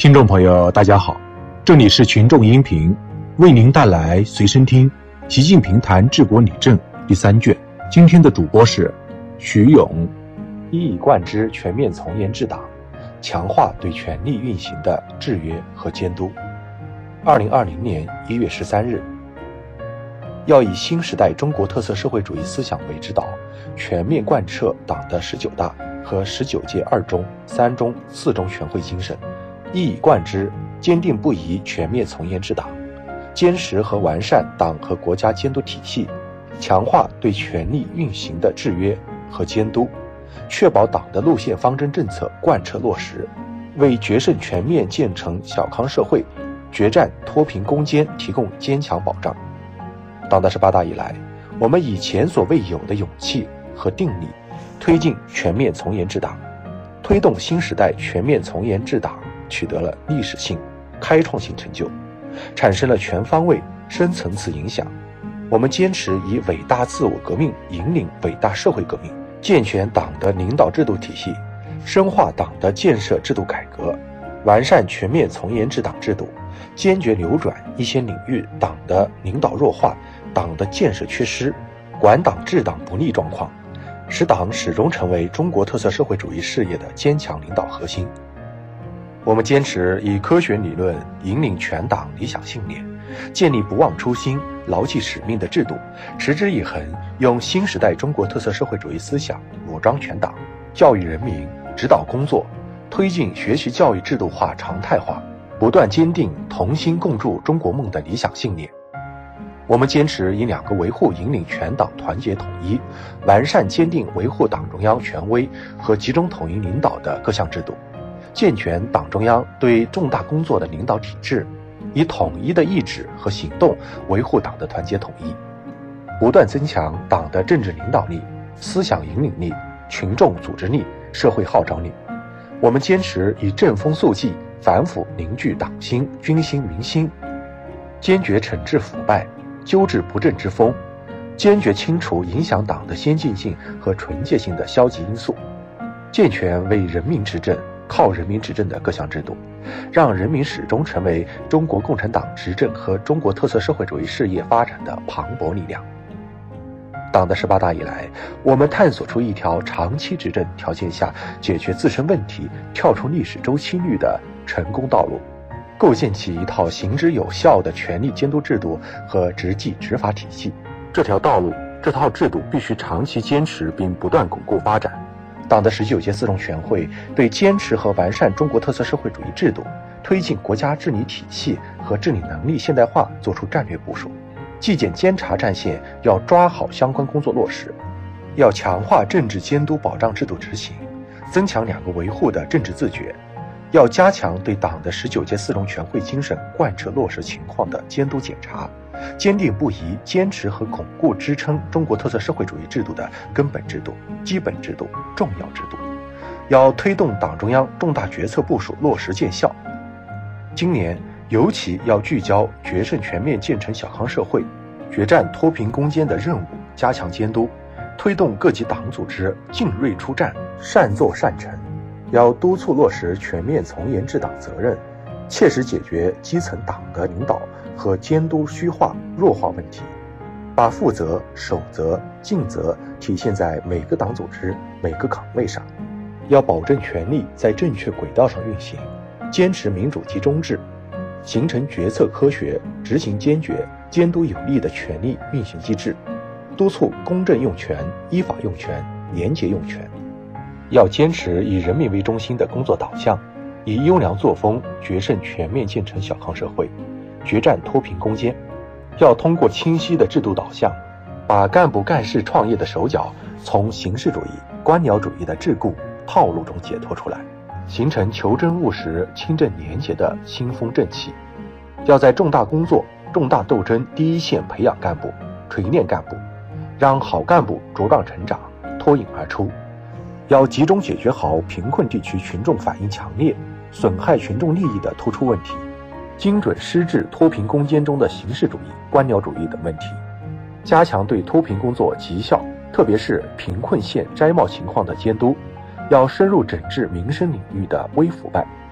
听众朋友大家好，这里是群众音频，为您带来随身听习近平谈治国理政第3卷。今天的主播是徐勇。 一以贯之全面从严治党，强化对权力运行的制约和监督。2020年1月13日，要以新时代中国特色社会主义思想为指导，全面贯彻党的19大和19届2中、3中、4中全会精神，一以贯之，坚定不移全面从严治党，坚实和完善党和国家监督体系，强化对权力运行的制约和监督，确保党的路线方针政策贯彻落实，为决胜全面建成小康社会、决战脱贫攻坚提供坚强保障。党的18大以来，我们以前所未有的勇气和定力，推进全面从严治党，推动新时代全面从严治党取得了历史性、开创性成就，产生了全方位、深层次影响。我们坚持以伟大自我革命引领伟大社会革命，健全党的领导制度体系，深化党的建设制度改革，完善全面从严治党制度，坚决扭转一些领域党的领导弱化、党的建设缺失、管党治党不力状况，使党始终成为中国特色社会主义事业的坚强领导核心。我们坚持以科学理论引领全党理想信念，建立不忘初心、牢记使命的制度，持之以恒用新时代中国特色社会主义思想武装全党，教育人民，指导工作，推进学习教育制度化常态化，不断坚定同心共筑中国梦的理想信念。我们坚持以2个维护引领全党团结统一，完善坚定维护党中央权威和集中统一领导的各项制度，健全党中央对重大工作的领导体制，以统一的意志和行动维护党的团结统一，不断增强党的政治领导力、思想引领力、群众组织力、社会号召力。我们坚持以正风肃纪、反腐凝聚党心、军心、民心，坚决惩治腐败，纠治不正之风，坚决清除影响党的先进性和纯洁性的消极因素，健全为人民执政、靠人民执政的各项制度，让人民始终成为中国共产党执政和中国特色社会主义事业发展的磅礴力量。党的18大以来，我们探索出一条长期执政条件下解决自身问题、跳出历史周期率的成功道路，构建起一套行之有效的权力监督制度和执纪执法体系。这条道路、这套制度必须长期坚持并不断巩固发展。党的19届4中全会对坚持和完善中国特色社会主义制度、推进国家治理体系和治理能力现代化作出战略部署。纪检监察战线要抓好相关工作落实，要强化政治监督保障制度执行，增强2个维护的政治自觉，要加强对党的19届4中全会精神贯彻落实情况的监督检查，坚定不移坚持和巩固支撑中国特色社会主义制度的根本制度、基本制度、重要制度，要推动党中央重大决策部署落实见效。今年尤其要聚焦决胜全面建成小康社会、决战脱贫攻坚的任务，加强监督，推动各级党组织进锐出战，善作善成。要督促落实全面从严治党责任，切实解决基层党的领导和监督虚化、弱化问题，把负责、守责、尽责体现在每个党组织、每个岗位上。要保证权力在正确轨道上运行，坚持民主集中制，形成决策科学、执行坚决、监督有力的权力运行机制，督促公正用权、依法用权、廉洁用权。要坚持以人民为中心的工作导向，以优良作风决胜全面建成小康社会，决战脱贫攻坚。要通过清晰的制度导向，把干部干事创业的手脚从形式主义、官僚主义的桎梏、套路中解脱出来，形成求真务实、清正廉洁的新风正气。要在重大工作、重大斗争第一线培养干部、锤炼干部，让好干部茁壮成长、脱颖而出。要集中解决好贫困地区群众反映强烈、损害群众利益的突出问题，精准施治脱贫攻坚中的形式主义、官僚主义等问题，加强对脱贫工作绩效，特别是贫困县摘帽情况的监督，要深入整治民生领域的微腐败，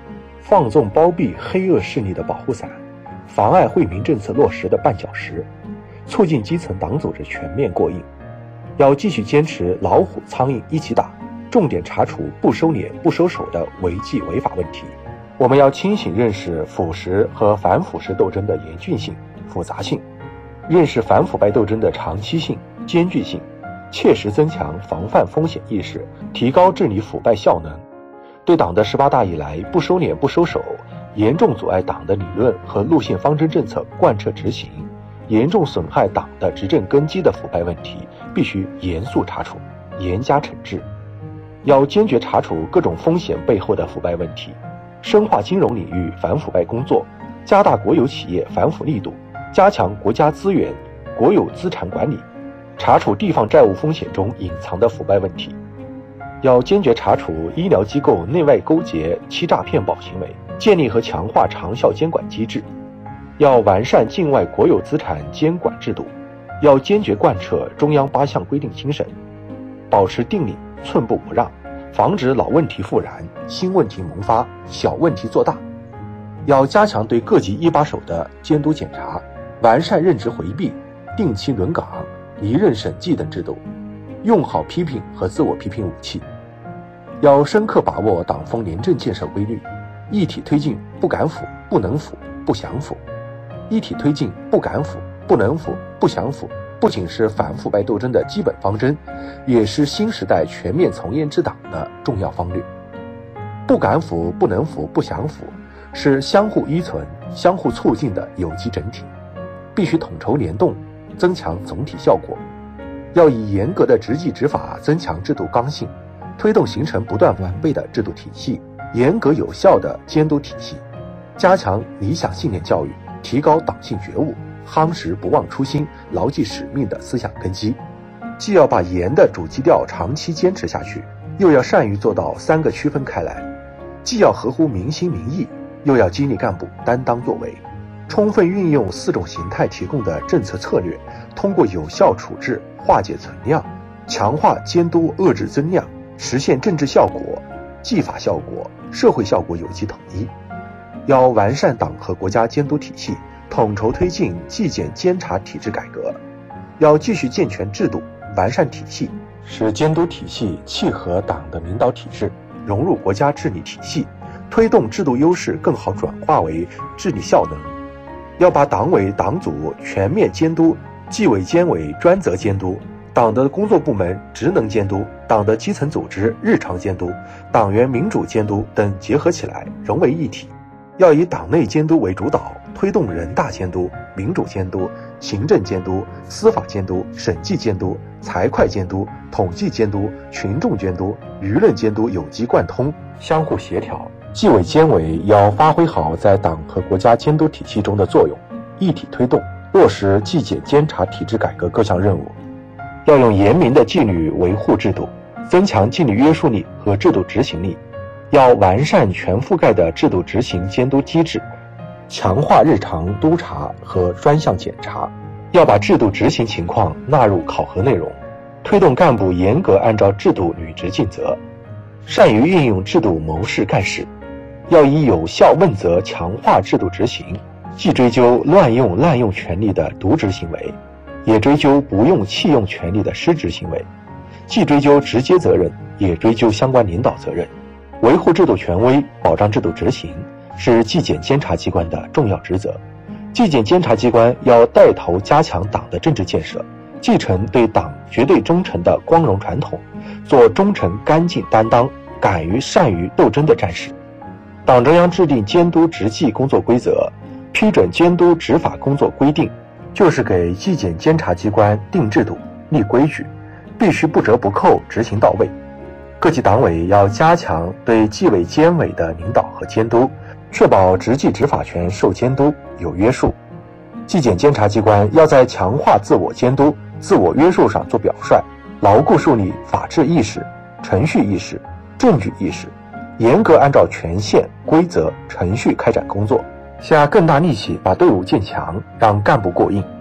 放纵包庇黑恶势力的保护伞，妨碍惠民政策落实的绊脚石，促进基层党组织全面过硬。要继续坚持老虎苍蝇一起打，重点查处不收敛不收手的违纪违法问题。我们要清醒认识腐蚀和反腐蚀斗争的严峻性、复杂性，认识反腐败斗争的长期性、艰巨性，切实增强防范风险意识，提高治理腐败效能。对党的18大以来不收敛不收手，严重阻碍党的理论和路线方针政策贯彻执行，严重损害党的执政根基的腐败问题，必须严肃查处、严加惩治。要坚决查处各种风险背后的腐败问题，深化金融领域反腐败工作，加大国有企业反腐力度，加强国家资源、国有资产管理，查处地方债务风险中隐藏的腐败问题。要坚决查处医疗机构内外勾结、欺诈骗保行为，建立和强化长效监管机制。要完善境外国有资产监管制度，要坚决贯彻中央8项规定精神，保持定力，寸步不让，防止老问题复燃、新问题萌发、小问题做大。要加强对各级一把手的监督检查，完善任职回避、定期轮岗、离任审计等制度，用好批评和自我批评武器。要深刻把握党风廉政建设规律，一体推进不敢腐、不能腐、不想腐。一体推进不敢腐、不能腐、不想腐，不仅是反腐败斗争的基本方针，也是新时代全面从严治党的重要方略。不敢腐、不能腐、不想腐，是相互依存、相互促进的有机整体，必须统筹联动，增强总体效果。要以严格的执纪执法增强制度刚性，推动形成不断完备的制度体系，严格有效的监督体系，加强理想信念教育，提高党性觉悟，夯实不忘初心、牢记使命的思想根基。既要把严的主基调长期坚持下去，又要善于做到3个区分开来，既要合乎民心民意，又要激励干部担当作为，充分运用4种形态提供的政策策略，通过有效处置化解存量，强化监督遏制增量，实现政治效果、纪法效果、社会效果有机统一。要完善党和国家监督体系，统筹推进纪检监察体制改革。要继续健全制度，完善体系，使监督体系契合党的领导体制，融入国家治理体系，推动制度优势更好转化为治理效能。要把党委党组全面监督、纪委监委专责监督、党的工作部门职能监督、党的基层组织日常监督、党员民主监督等结合起来，融为一体。要以党内监督为主导，推动人大监督、民主监督、行政监督、司法监督、审计监督、财会监督、统计监督、群众监督、舆论监督有机贯通，相互协调。纪委监委要发挥好在党和国家监督体系中的作用，一体推动落实纪检监察体制改革各项任务。要用严明的纪律维护制度，增强纪律约束力和制度执行力。要完善全覆盖的制度执行监督机制，强化日常督查和专项检查。要把制度执行情况纳入考核内容，推动干部严格按照制度履职尽责，善于运用制度谋事干事。要以有效问责强化制度执行，既追究乱用滥用权力的渎职行为，也追究不用弃用权力的失职行为，既追究直接责任，也追究相关领导责任。维护制度权威，保障制度执行，是纪检监察机关的重要职责。纪检监察机关要带头加强党的政治建设，继承对党绝对忠诚的光荣传统，做忠诚干净担当、敢于善于斗争的战士。党中央制定监督执纪工作规则，批准监督执法工作规定，就是给纪检监察机关定制度、立规矩，必须不折不扣执行到位。各级党委要加强对纪委监委的领导和监督，确保执纪执法权受监督、有约束。纪检监察机关要在强化自我监督、自我约束上做表率，牢固树立法治意识、程序意识、证据意识，严格按照权限、规则、程序开展工作，下更大力气把队伍建强，让干部过硬。